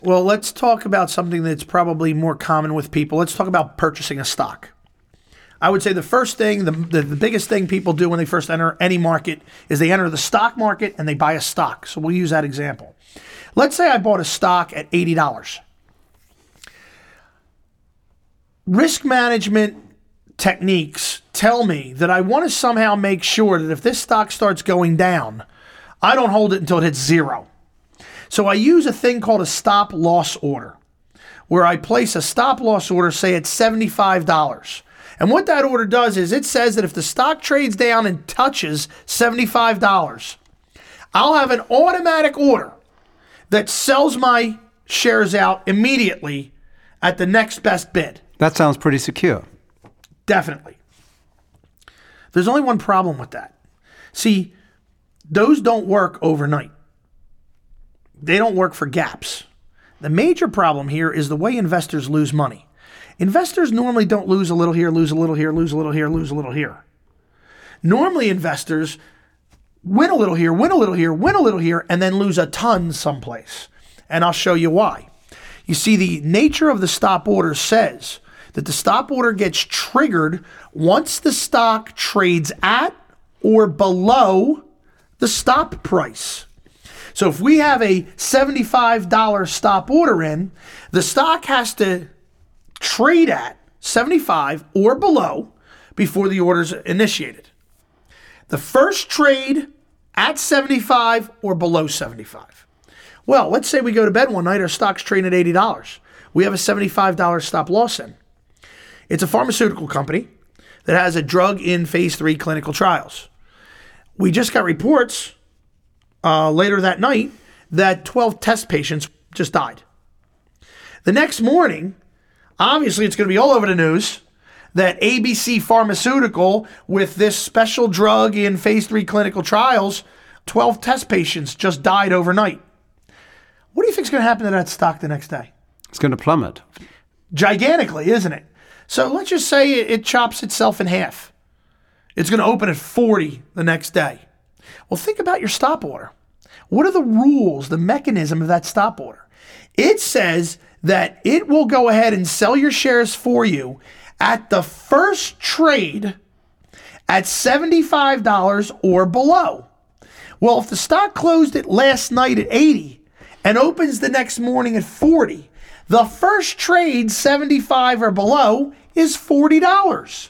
Well, let's talk about something that's probably more common with people. Let's talk about purchasing a stock. I would say the first thing, the biggest thing people do when they first enter any market is they enter the stock market and they buy a stock. So we'll use that example. Let's say I bought a stock at $80. Risk management techniques tell me that I want to somehow make sure that if this stock starts going down, I don't hold it until it hits zero. So I use a thing called a stop loss order, where I place a stop loss order, say at $75. And what that order does is it says that if the stock trades down and touches $75, I'll have an automatic order that sells my shares out immediately at the next best bid. That sounds pretty secure. Definitely. There's only one problem with that. See, those don't work overnight. They don't work for gaps. The major problem here is the way investors lose money. Investors normally don't lose a little here, lose a little here, lose a little here, lose a little here. Normally investors win a little here, win a little here, win a little here, and then lose a ton someplace. And I'll show you why. You see, the nature of the stop order says that the stop order gets triggered once the stock trades at or below the stop price. So if we have a $75 stop order in, the stock has to trade at 75 or below before the order's initiated. The first trade at 75 or below 75. Well, let's say we go to bed one night, our stock's trading at $80. We have a $75 stop loss in. It's a pharmaceutical company that has a drug in phase 3 clinical trials. We just got reports later that night that 12 test patients just died. The next morning, obviously it's going to be all over the news that ABC Pharmaceutical, with this special drug in phase 3 clinical trials, 12 test patients just died overnight. What do you think is going to happen to that stock the next day? It's going to plummet. Gigantically, isn't it? So let's just say it chops itself in half. It's going to open at 40 the next day. Well, think about your stop order. What are the rules, the mechanism of that stop order? It says that it will go ahead and sell your shares for you at the first trade at $75 or below. Well, if the stock closed it last night at 80 and opens the next morning at 40, the first trade, 75 or below, is $40.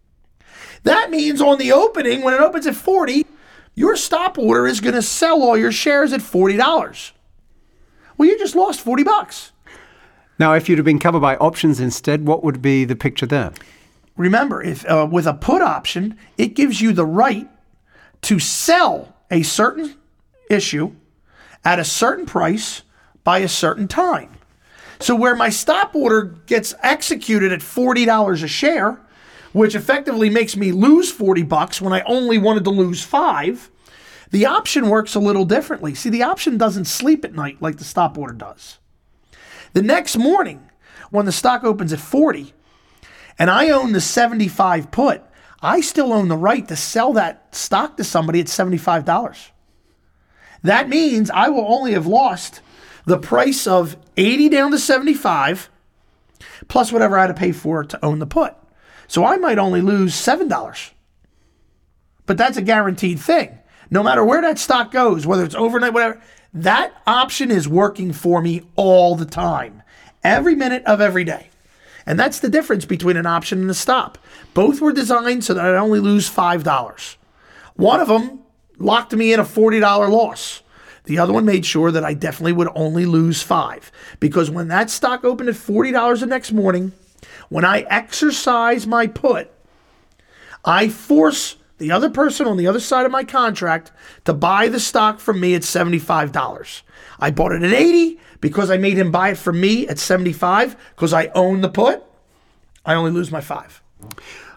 That means on the opening, when it opens at 40, your stop order is going to sell all your shares at $40. Well, you just lost $40. Now, if you'd have been covered by options instead, what would be the picture there? Remember, if with a put option, it gives you the right to sell a certain issue at a certain price by a certain time. So where my stop order gets executed at $40 a share, which effectively makes me lose $40 when I only wanted to lose $5, the option works a little differently. See, the option doesn't sleep at night like the stop order does. The next morning, when the stock opens at 40, and I own the 75 put, I still own the right to sell that stock to somebody at $75. That means I will only have lost the price of 80 down to 75, plus whatever I had to pay for it to own the put. So I might only lose $7. But that's a guaranteed thing. No matter where that stock goes, whether it's overnight, whatever, that option is working for me all the time, every minute of every day. And that's the difference between an option and a stop. Both were designed so that I'd only lose $5. One of them locked me in a $40 loss. The other one made sure that I definitely would only lose $5. Because when that stock opened at $40 the next morning, when I exercise my put, I force the other person on the other side of my contract to buy the stock from me at $75. I bought it at 80 because I made him buy it from me at 75 because I own the put. I only lose my $5.